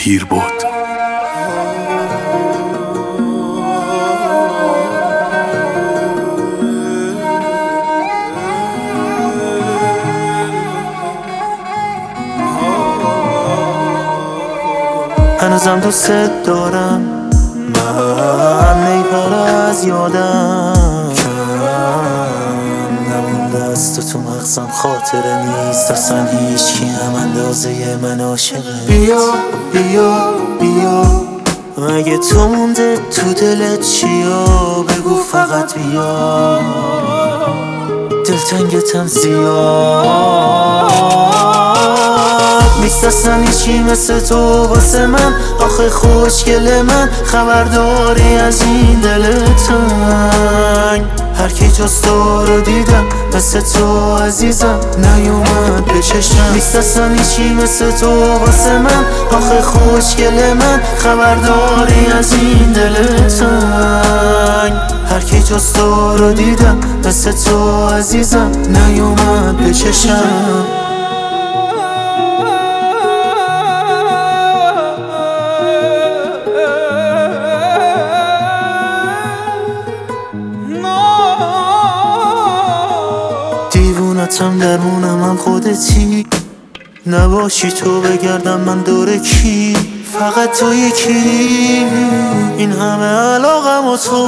پیر بود. هنوزم دوست دارم، من نیپره از یادم کم نمونده از تو مغزم، خاطره نیست اصلا هیچکی هم اندازه من عاشقه. بیا بیا بیا، مگه تو مونده تو دلت چیا؟ بگو فقط بیا، دلتنگتم زیاد نیست اصلا هیچی مثل تو واسه من. آخه خوشگل من، خبرداری از این دل تنگ. هر کی جز تو رو دیدم مثل تو عزیزم نیومد به چشمم. نیست اصلا هیچی مثل تو واسه من. آخه خوشگل من، خبرداری از این دل تنگ. هر کی جز تو رو دیدم مثل تو عزیزم نیومد به چشمم. دیوونتم درمونم هم خودتی، نباشی تو بگردم من دور کی؟ فقط تو یکی، این همه علاقم و تو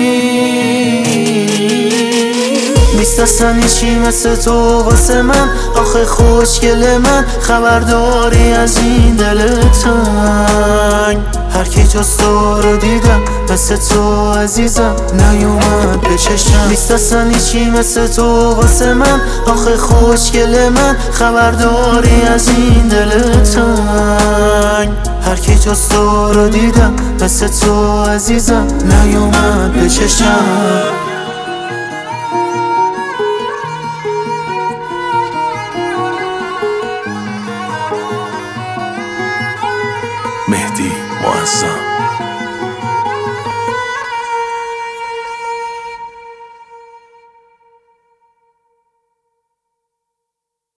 ببین. نیست اصلا هیچی مثل تو واسه من. آخه خوشگل من، خبرداری از این دل تنگ. هر کی جز تو رو دیدم مثل تو عزیزم نیومد به چشمم. نیست اصلا هیچی مثل تو واسه من. آخه خوشگل من، خبرداری از این دل تنگ. هر کی جز تو رو دیدم مثل تو عزیزم نیومد به چشمم. مهدی معظم.